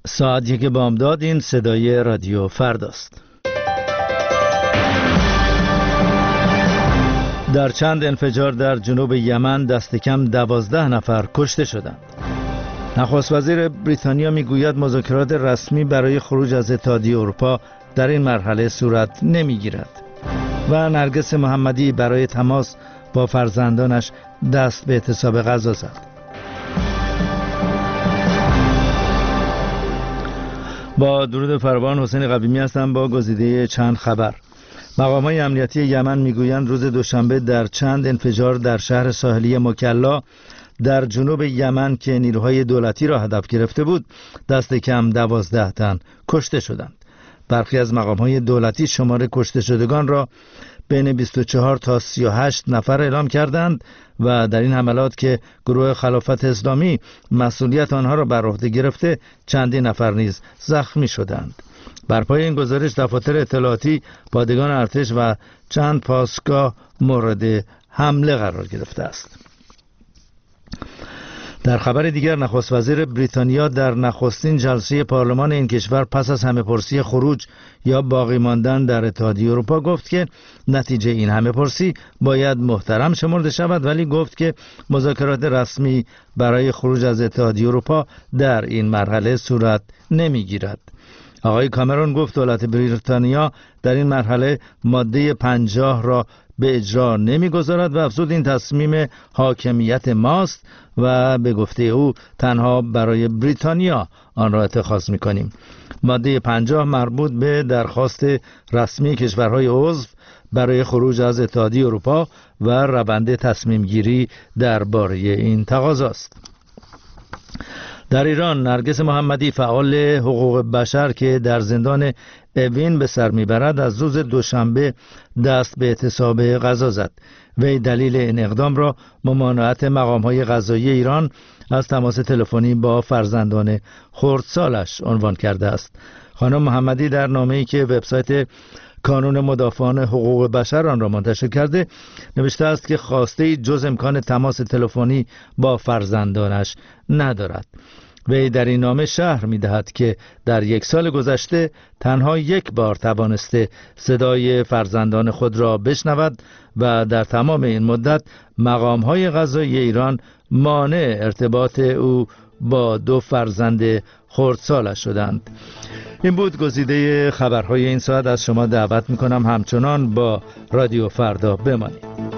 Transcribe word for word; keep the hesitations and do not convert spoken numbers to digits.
ساعت یک بامداد. این صدای رادیو فرداست. در چند انفجار در جنوب یمن دست کم دوازده نفر کشته شدند. نخست وزیر بریتانیا میگوید مذاکرات رسمی برای خروج از اتحادیه اروپا در این مرحله صورت نمیگیرد. و نرگس محمدی برای تماس با فرزندانش دست به اعتصاب غذا زد. با درود فراوان، حسین قویمی هستم با گزیده چند خبر. مقام‌های امنیتی یمن میگویند روز دوشنبه در چند انفجار در شهر ساحلی مکلا در جنوب یمن که نیروهای دولتی را هدف گرفته بود دست کم دوازده تن کشته شدند. برخی از مقام‌های دولتی شمار کشته شدگان را بین بیست و چهار تا سی و هشت نفر اعلام کردند و در این حملات که گروه خلافت اسلامی مسئولیت آنها را بر عهده گرفته چندین نفر نیز زخمی شدند. بر پای این گزارش دفاتر اطلاعاتی، پادگان ارتش و چند پاسگاه مورد حمله قرار گرفته است. در خبر دیگر، نخست وزیر بریتانیا در نخستین جلسه پارلمان این کشور پس از همه‌پرسی خروج یا باقی ماندن در اتحادیه اروپا گفت که نتیجه این همه‌پرسی باید محترم شمرده شود، ولی گفت که مذاکرات رسمی برای خروج از اتحادیه اروپا در این مرحله صورت نمیگیرد. آقای کامرون گفت دولت بریتانیا در این مرحله ماده پنجاه را به اجرا نمیگذارد و افزود این تصمیم حاکمیت ماست و به گفته او تنها برای بریتانیا آن را اتخاذ میکنیم. ماده پنجاه مربوط به درخواست رسمی کشورهای عضو برای خروج از اتحادیه اروپا و روند تصمیم گیری درباره این تقاضاست. در ایران، نرگس محمدی فعال حقوق بشر که در زندان اوین به سر میبرد از روز دوشنبه دست به اعتصاب غذا زد. وی دلیل این اقدام را ممانعت مقام‌های قضایی ایران از تماس تلفنی با فرزندان خردسالش عنوان کرده است. خانم محمدی در نامه‌ای که وبسایت کانون مدافعان حقوق بشر آن را منتشر کرده نوشته است که خواسته جز امکان تماس تلفنی با فرزندانش ندارد. وی در این نامه شرح می‌دهد که در یک سال گذشته تنها یک بار توانسته صدای فرزندان خود را بشنود و در تمام این مدت مقام‌های قضایی ایران مانع ارتباط او با دو فرزند خردسالش شدند. این بود گزیده خبرهای این ساعت. از شما دعوت می‌کنم همچنان با رادیو فردا بمانید.